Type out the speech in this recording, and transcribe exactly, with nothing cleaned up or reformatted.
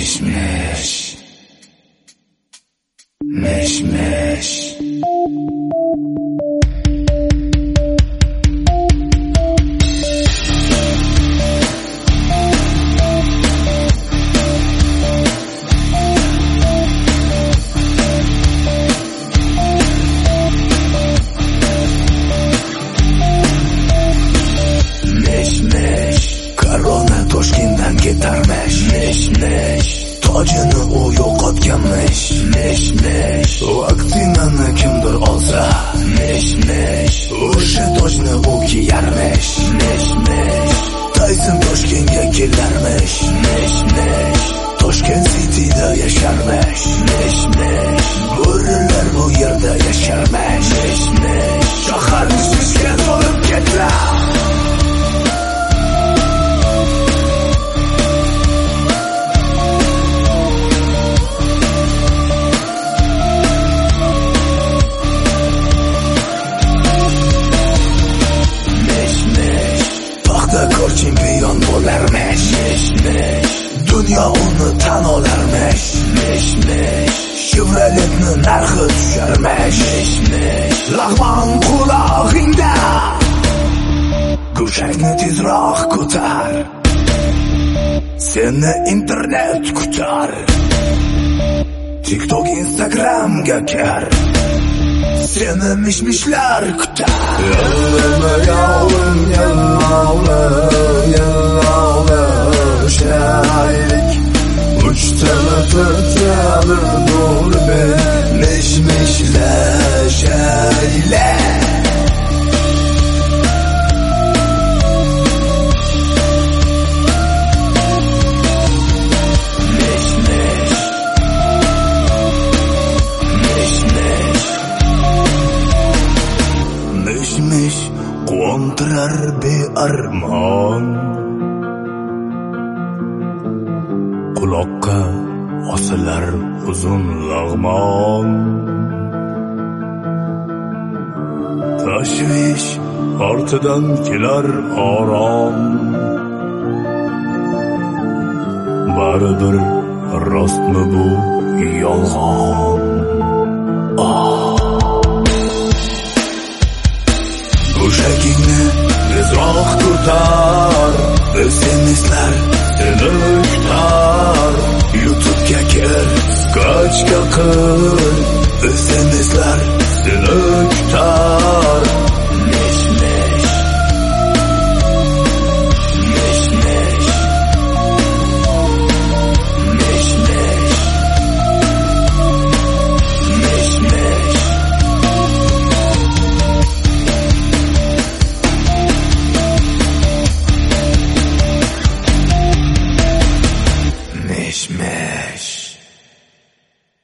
Mesh mesh Mesh mesh Toshkentdan ketarmish mesh mesh tojini u yo'qotganmish mesh mesh vaksinani kimdir olsa mesh mesh o'sha tojni u kiyarmish mesh mesh Tayson Toshkentga kelarmish mesh mesh Toshkent Cityda yasharmish mesh mesh bo'rilar bu yerda yasharmish mesh mesh shahar mishmishga to'lib ketar. Kor chempion bo'larmish mesh mesh dunyo uni tan olarmish mesh mesh Chevroletni narxi tusharmish mesh mesh lag'mon qulog'ingda go'shakni tezroq ko'tar seni internet kutar TikTok Instagramga kir seni mishmishlar kutar. Yallama yavrum yallavla yallavla shaylik uchtala to'rtala bo'lbe mishmishlashayla Mish quvontirar bearmon quloqqa osilar uzun lag'mon tashvish ortidan kelar orom baribir rostmi bu yolg'on. Go'shagingni tezroq ko'tar SMSlar seni kutar YouTube'ga kir skachka qil